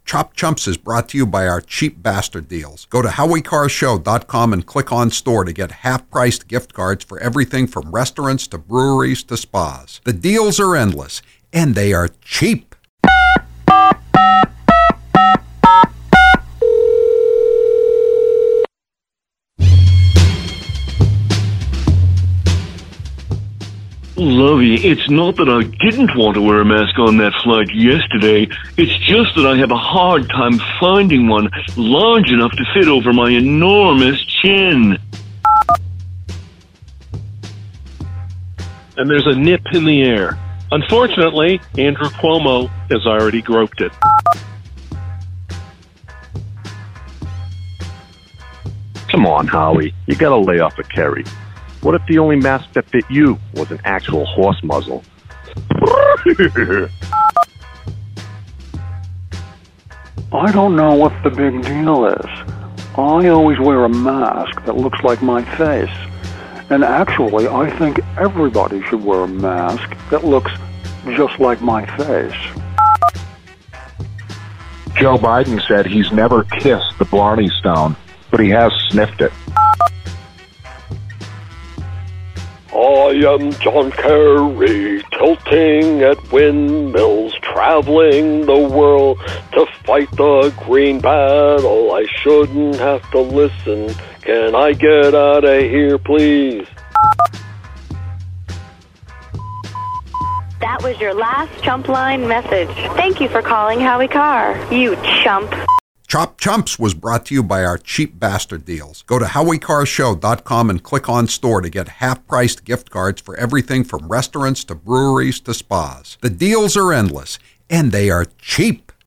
Chop Chumps is brought to you by our cheap bastard deals. Go to HowieCarsShow.com and click on store to get half-priced gift cards for everything from restaurants to breweries to spas. The deals are endless, and they are cheap. Lovey, it's not that I didn't want to wear a mask on that flight yesterday. It's just that I have a hard time finding one large enough to fit over my enormous chin. And there's a nip in the air. Unfortunately, Andrew Cuomo has already groped it. Come on, Howie. You gotta lay off a Kerry. What if the only mask that fit you was an actual horse muzzle? I don't know what the big deal is. I always wear a mask that looks like my face. And actually, I think everybody should wear a mask that looks just like my face. Joe Biden said he's never kissed the Blarney Stone, but he has sniffed it. I am John Kerry, tilting at windmills, traveling the world to fight the green battle. I shouldn't have to listen. Can I get out of here, please? That was your last Chump Line message. Thank you for calling Howie Carr, you chump. Chop Chumps was brought to you by our cheap bastard deals. Go to HowieCarsShow.com and click on store to get half-priced gift cards for everything from restaurants to breweries to spas. The deals are endless, and they are cheap.